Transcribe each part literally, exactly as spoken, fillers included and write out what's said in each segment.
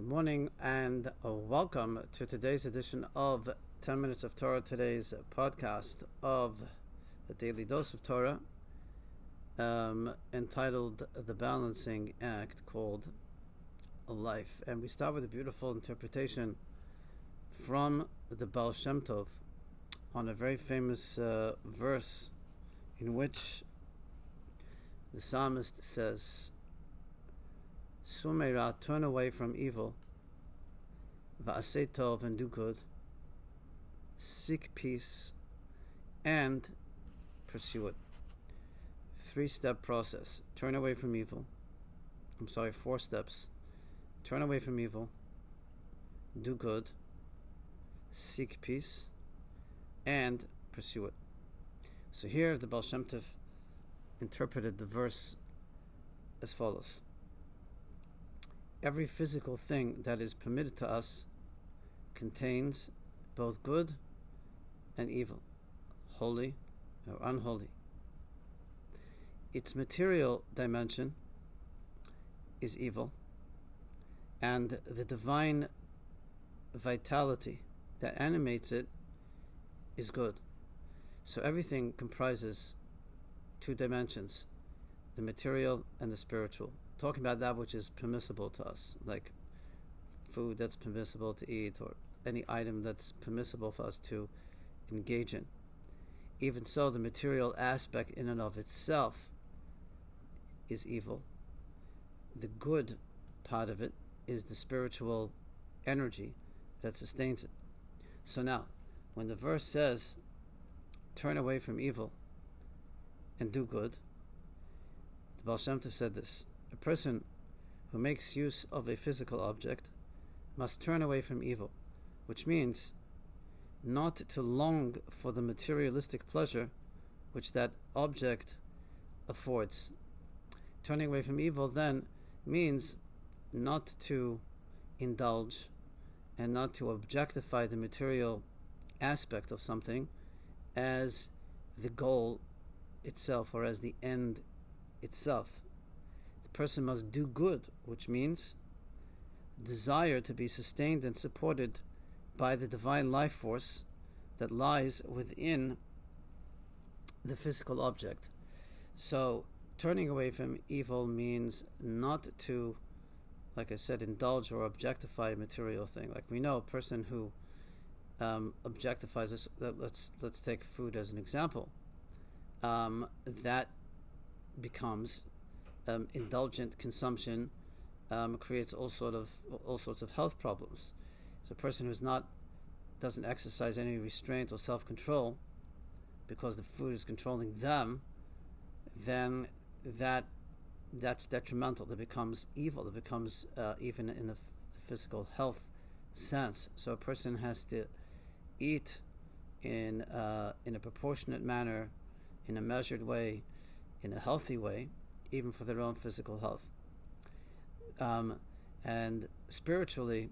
Good morning and uh, welcome to today's edition of ten Minutes of Torah, today's podcast of the Daily Dose of Torah, um, entitled The Balancing Act, called A Life. And we start with a beautiful interpretation from the Baal Shem Tov on a very famous uh, verse in which the psalmist says, Sumeira, turn away from evil, va'aseh tov, and do good, seek peace, and pursue it. Three-step process. Turn away from evil. I'm sorry, four steps. Turn away from evil, do good, seek peace, and pursue it. So here the Baal Shem Tov interpreted the verse as follows. Every physical thing that is permitted to us contains both good and evil, holy or unholy. Its material dimension is evil, and the divine vitality that animates it is good. So everything comprises two dimensions, the material and the spiritual. Talking about that which is permissible to us, like food that's permissible to eat, or any item that's permissible for us to engage in. Even so, the material aspect in and of itself is evil. The good part of it is the spiritual energy that sustains it. So now, when the verse says, turn away from evil and do good, the Baal Shem Tov said this: a person who makes use of a physical object must turn away from evil, which means not to long for the materialistic pleasure which that object affords. Turning away from evil then means not to indulge and not to objectify the material aspect of something as the goal itself or as the end itself. Person must do good, which means desire to be sustained and supported by the divine life force that lies within the physical object. So turning away from evil means not to, like I said, indulge or objectify a material thing. Like we know a person who um, objectifies us, let's let's take food as an example, um, that becomes Um, indulgent consumption um, creates all sort of all sorts of health problems. So a person who's not doesn't exercise any restraint or self-control because the food is controlling them, then that that's detrimental. That becomes evil. It becomes uh, even in the, f- the physical health sense. So a person has to eat in uh, in a proportionate manner, in a measured way, in a healthy way, even for their own physical health. Um, and spiritually,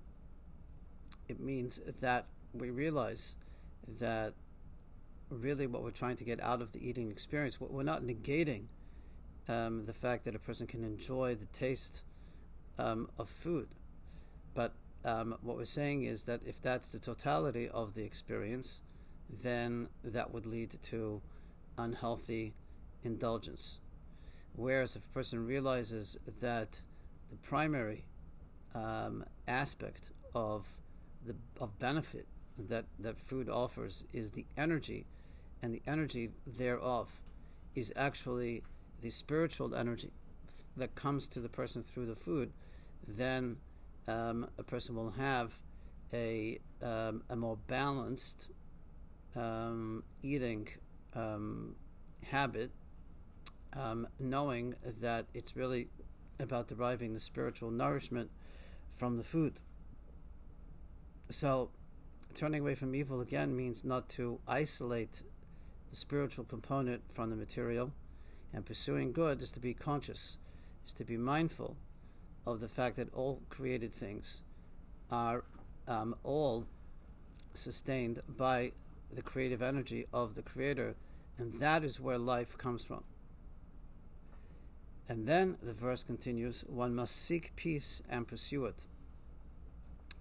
it means that we realize that really what we're trying to get out of the eating experience, we're not negating um, the fact that a person can enjoy the taste um, of food. But um, what we're saying is that if that's the totality of the experience, then that would lead to unhealthy indulgence. Whereas if a person realizes that the primary um, aspect of the of benefit that, that food offers is the energy, and the energy thereof is actually the spiritual energy that comes to the person through the food, then um, a person will have a um, a more balanced um, eating um, habit, Um, knowing that it's really about deriving the spiritual nourishment from the food. So turning away from evil again means not to isolate the spiritual component from the material, and pursuing good is to be conscious, is to be mindful of the fact that all created things are um, all sustained by the creative energy of the Creator, and that is where life comes from. And then the verse continues, one must seek peace and pursue it.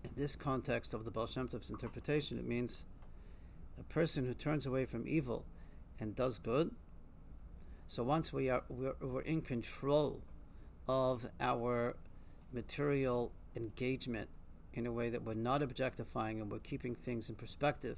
in this context of the Baal Shem Tov's interpretation, it means a person who turns away from evil and does good. So once we are we're, we're in control of our material engagement in a way that we're not objectifying and we're keeping things in perspective,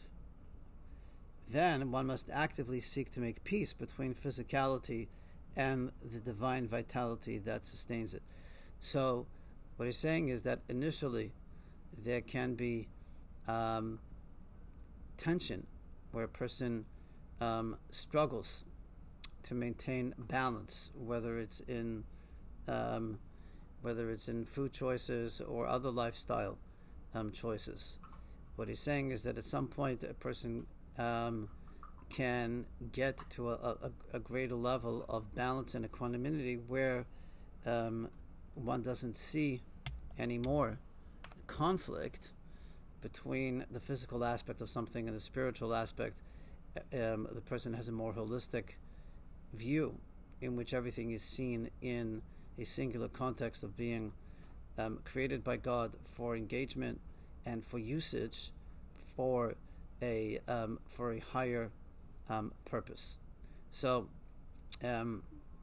then one must actively seek to make peace between physicality and the divine vitality that sustains it. So what he's saying is that initially there can be um, tension where a person um, struggles to maintain balance, whether it's in um, whether it's in food choices or other lifestyle um, choices. What he's saying is that at some point a person um, can get to a, a, a greater level of balance and equanimity where um, one doesn't see anymore the conflict between the physical aspect of something and the spiritual aspect. Um, the person has a more holistic view in which everything is seen in a singular context of being um, created by God for engagement and for usage for a um, for a higher um, purpose. So um,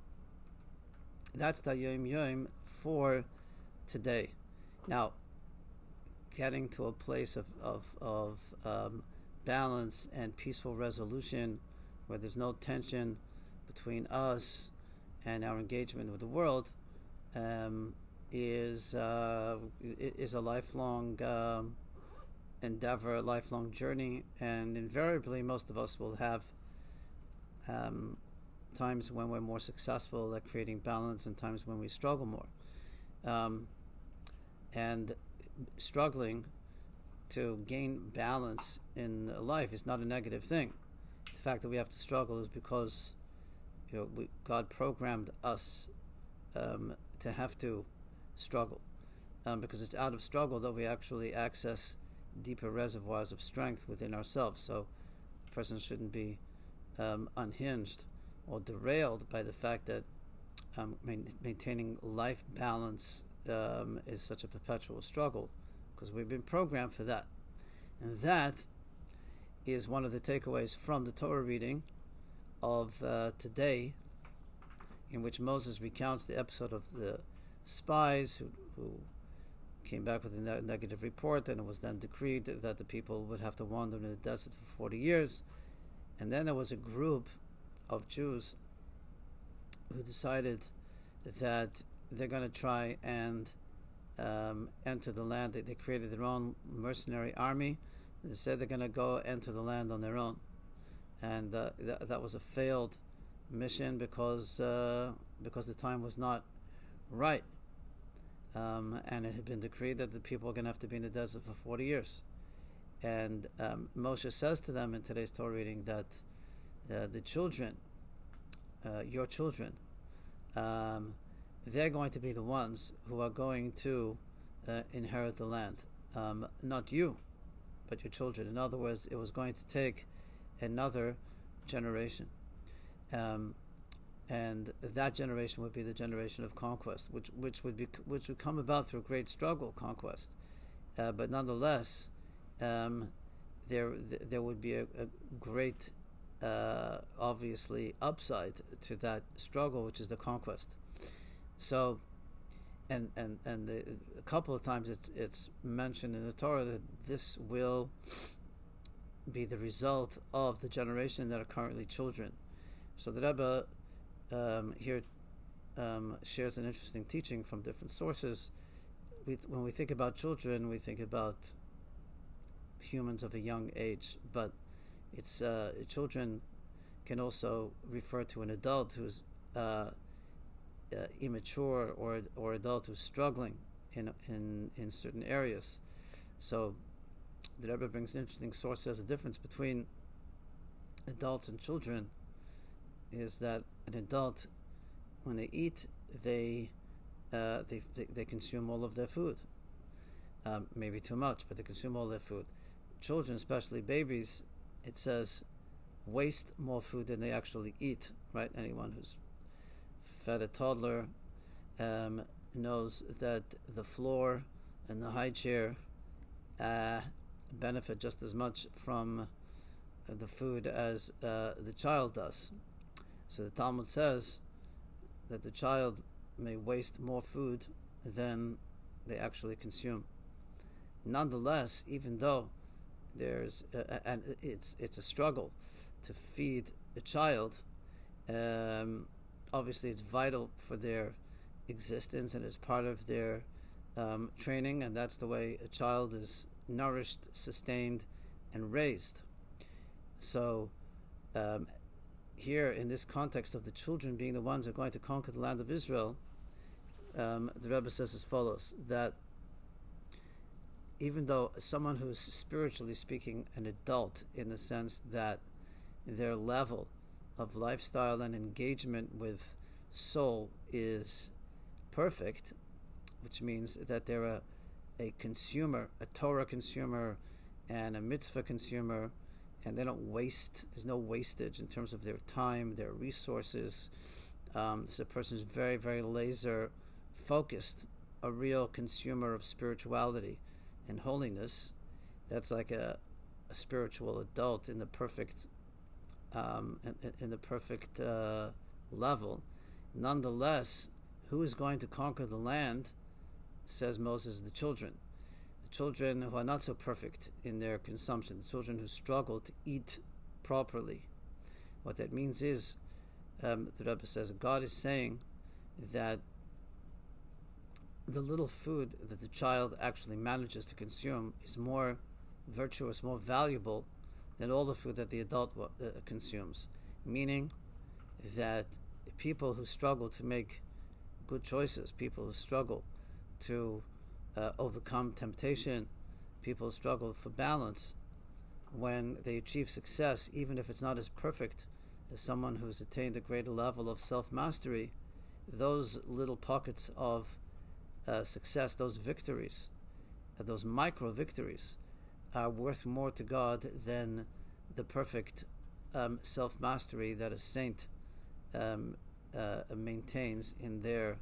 that's the Yom Yom for today. Now, getting to a place of of, of um, balance and peaceful resolution where there's no tension between us and our engagement with the world um, is uh, is a lifelong um, endeavor, a lifelong journey, and invariably most of us will have um, times when we're more successful at creating balance and times when we struggle more. Um, and struggling to gain balance in life is not a negative thing. The fact that we have to struggle is because you know we, God programmed us um, to have to struggle, um, because it's out of struggle that we actually access deeper reservoirs of strength within ourselves. So a person shouldn't be um, unhinged or derailed by the fact that um, main, maintaining life balance um, is such a perpetual struggle, because we've been programmed for that. And that is one of the takeaways from the Torah reading of uh, today, in which Moses recounts the episode of the spies who, who came back with a ne- negative report, and it was then decreed that the people would have to wander in the desert for forty years. And then there was a group of Jews who decided that they're going to try and um, enter the land. They, they created their own mercenary army. They said they're going to go enter the land on their own. And uh, th- that was a failed mission because uh, because the time was not right. Um, and it had been decreed that the people are going to have to be in the desert for forty years. And um, Moshe says to them in today's Torah reading that uh, the children, uh, your children, um, they're going to be the ones who are going to uh, inherit the land. Um, not you, but your children. In other words, it was going to take another generation. Um, and that generation would be the generation of conquest, which which would be which would come about through great struggle, conquest. Uh, but nonetheless, um, there there would be a, a great, uh, obviously, upside to that struggle, which is the conquest. So, and and and the, a couple of times it's it's mentioned in the Torah that this will be the result of the generation that are currently children. So the Rebbe um, here um, shares an interesting teaching from different sources. We, when we think about children, we think about humans of a young age, but it's uh, children can also refer to an adult who's uh, uh, immature or or adult who's struggling in in in certain areas. So the Rebbe brings an interesting source as a difference between adults and children is that an adult, when they eat, they uh, they, they they consume all of their food. Um, maybe too much, but they consume all their food. Children, especially babies, it says waste more food than they actually eat. Right? Anyone who's fed a toddler um, knows that the floor and the high chair uh, benefit just as much from the food as uh, the child does. So the Talmud says that the child may waste more food than they actually consume. Nonetheless, even though there's uh, and it's it's a struggle to feed a child, um, obviously it's vital for their existence and is part of their um, training, and that's the way a child is nourished, sustained, and raised. So um, here in this context of the children being the ones who are going to conquer the land of Israel, um, the Rebbe says as follows, that even though someone who's spiritually speaking an adult, in the sense that their level of lifestyle and engagement with soul is perfect, which means that they're a, a consumer, a Torah consumer and a mitzvah consumer, and they don't waste, there's no wastage in terms of their time, their resources. Um, so a person is very, very laser focused, a real consumer of spirituality and holiness. That's like a, a spiritual adult in the perfect um, in, in the perfect uh, level. Nonetheless, who is going to conquer the land, says Moses, the children. The children who are not so perfect in their consumption, the children who struggle to eat properly. What that means is, um, the Rebbe says, God is saying that the little food that the child actually manages to consume is more virtuous, more valuable than all the food that the adult uh, consumes. Meaning that people who struggle to make good choices, people who struggle to uh, overcome temptation, people who struggle for balance, when they achieve success, even if it's not as perfect as someone who's attained a greater level of self-mastery, those little pockets of uh, success, those victories, uh, those micro victories, are worth more to God than the perfect um, self-mastery that a saint um, uh, maintains in their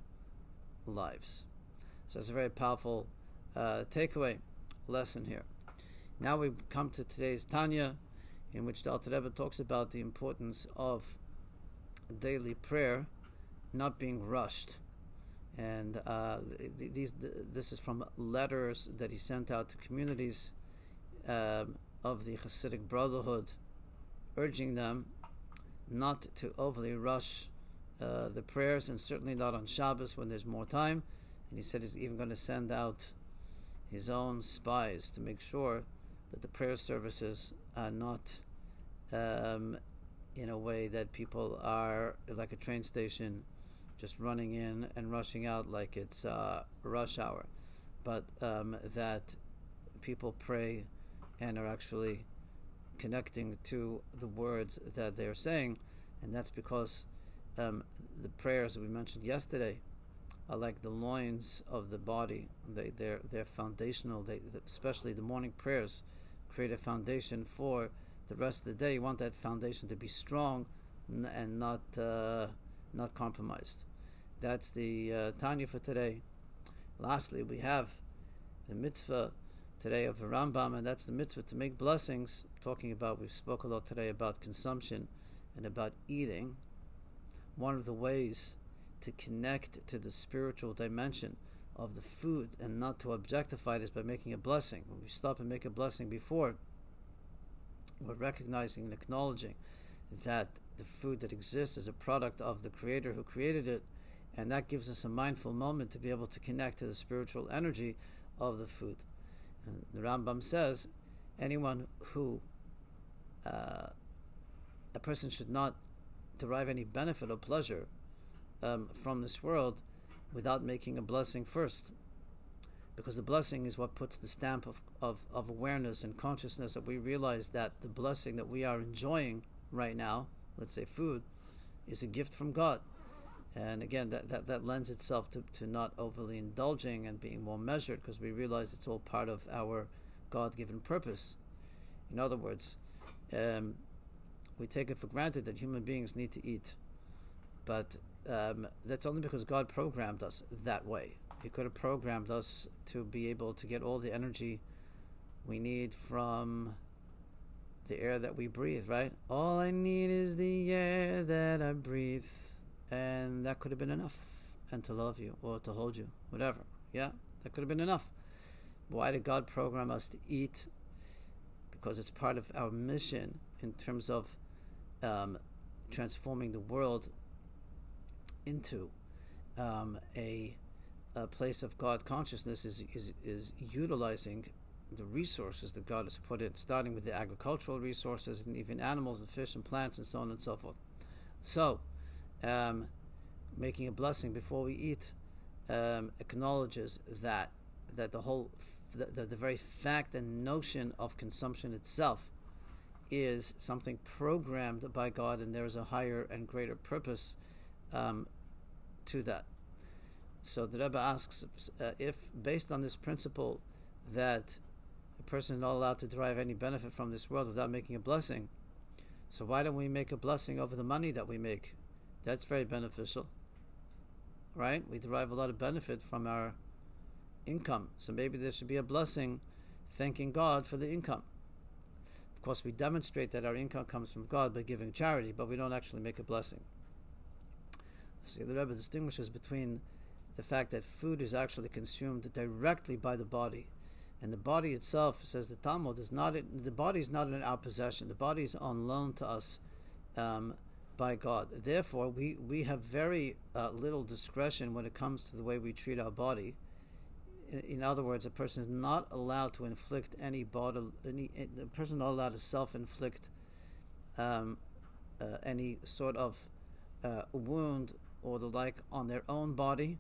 lives. So it's a very powerful uh, takeaway lesson here. Now we come to today's Tanya, in which the Alter Rebbe talks about the importance of daily prayer not being rushed. And uh, these this is from letters that he sent out to communities um, of the Hasidic Brotherhood, urging them not to overly rush uh, the prayers, and certainly not on Shabbos when there's more time. And he said he's even going to send out his own spies to make sure that the prayer services are not um, in a way that people are like a train station, just running in and rushing out like it's uh, rush hour, but um, that people pray and are actually connecting to the words that they're saying. And that's because um, the prayers that we mentioned yesterday are like the loins of the body. They, they're, they're foundational. They, especially the morning prayers, create a foundation for the rest of the day. You want that foundation to be strong and not uh, not compromised. That's the uh, Tanya for today. Lastly, we have the mitzvah today of the Rambam, and that's the mitzvah to make blessings. Talking about, we've spoke a lot today about consumption and about eating. One of the ways to connect to the spiritual dimension of the food and not to objectify it is by making a blessing. When we stop and make a blessing before, we're recognizing and acknowledging that the food that exists is a product of the Creator who created it, and that gives us a mindful moment to be able to connect to the spiritual energy of the food. And the Rambam says, anyone who, uh, a person should not derive any benefit or pleasure um, from this world without making a blessing first. Because the blessing is what puts the stamp of, of, of awareness and consciousness that we realize that the blessing that we are enjoying right now, let's say food, is a gift from God. And again, that, that, that lends itself to, to not overly indulging and being more measured, because we realize it's all part of our God-given purpose. In other words, um, we take it for granted that human beings need to eat. But um, that's only because God programmed us that way. He could have programmed us to be able to get all the energy we need from the air that we breathe, right? All I need is the air that I breathe, and that could have been enough, and to love you or to hold you, whatever. Yeah, that could have been enough. Why did God program us to eat? Because it's part of our mission in terms of um, transforming the world into um, a, a place of God consciousness is, is is utilizing the resources that God has put in, starting with the agricultural resources and even animals and fish and plants and so on and so forth. So, um, making a blessing before we eat um, acknowledges that that the whole the, the, the very fact and notion of consumption itself is something programmed by God, and there is a higher and greater purpose um, to that. So the Rebbe asks uh, if, based on this principle that a person is not allowed to derive any benefit from this world without making a blessing, so why don't we make a blessing over the money that we make? That's very beneficial, right? We derive a lot of benefit from our income, so maybe there should be a blessing thanking God for the income. Of course, we demonstrate that our income comes from God by giving charity, but we don't actually make a blessing. So the Rebbe distinguishes between the fact that food is actually consumed directly by the body, and the body itself, says the Talmud, is not in, the body is not in our possession. The body is on loan to us um, by God. Therefore, we we have very uh, little discretion when it comes to the way we treat our body. In, in other words, a person is not allowed to inflict any body. Any a person is not allowed to self-inflict um, uh, any sort of uh, wound or the like on their own body,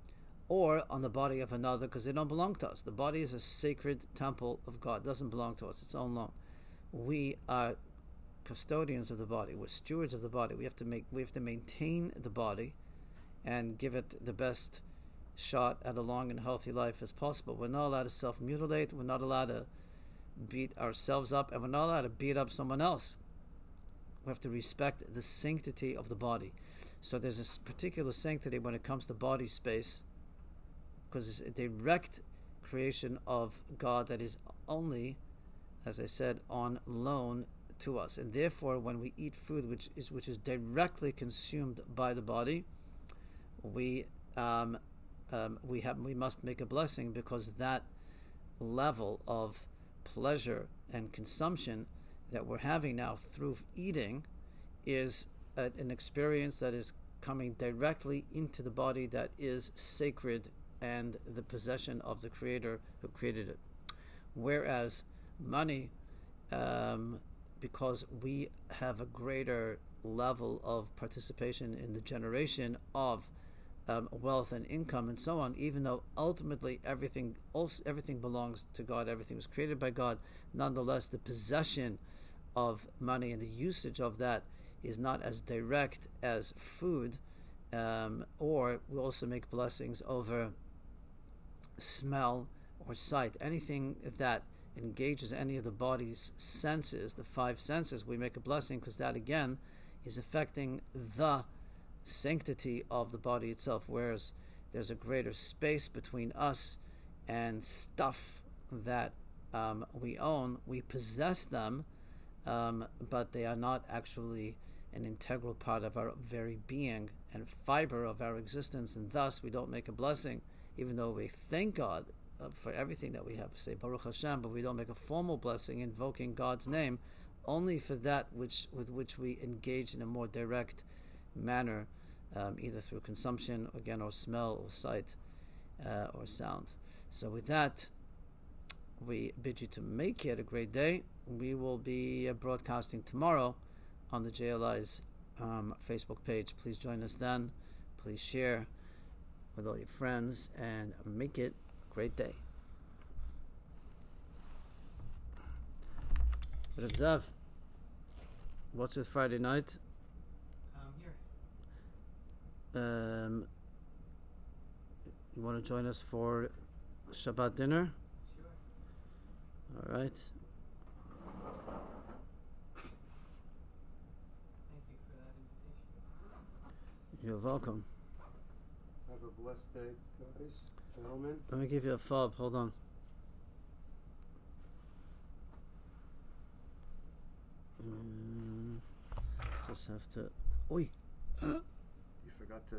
or on the body of another, because they don't belong to us. The body is a sacred temple of God. It doesn't belong to us. It's own loan. We are custodians of the body. We're stewards of the body. We have to make we have to maintain the body and give it the best shot at a long and healthy life as possible. We're not allowed to self-mutilate. We're not allowed to beat ourselves up, and we're not allowed to beat up someone else. We have to respect the sanctity of the body. So there's a particular sanctity when it comes to body space, because it's a direct creation of God that is only, as I said, on loan to us. And therefore, when we eat food which is which is directly consumed by the body, we um, um, we have we must make a blessing, because that level of pleasure and consumption that we're having now through eating is a, an experience that is coming directly into the body that is sacred and the possession of the Creator who created it. Whereas money, um, because we have a greater level of participation in the generation of um, wealth and income and so on, even though ultimately everything also, everything belongs to God, everything was created by God, nonetheless the possession of money and the usage of that is not as direct as food, um, or we also make blessings over smell or sight. Anything that engages any of the body's senses, the five senses, we make a blessing, because that again is affecting the sanctity of the body itself, whereas there's a greater space between us and stuff that um, we own. We possess them, um, but they are not actually an integral part of our very being and fiber of our existence, and thus we don't make a blessing, even though we thank God uh, for everything that we have, say Baruch Hashem, but we don't make a formal blessing invoking God's name, only for that which with which we engage in a more direct manner, um, either through consumption, again, or smell, or sight, uh, or sound. So with that, we bid you to make it a great day. We will be uh, broadcasting tomorrow on the J L I's um, Facebook page. Please join us then. Please share with all your friends and make it a great day. Rav Zav, what's with Friday night? I'm here. Um, you want to join us for Shabbat dinner? Sure. All right. Thank you for that invitation. You're welcome. Have a blessed day, guys, gentlemen. Let me give you a fob. Hold on. just have to. Oi! You forgot to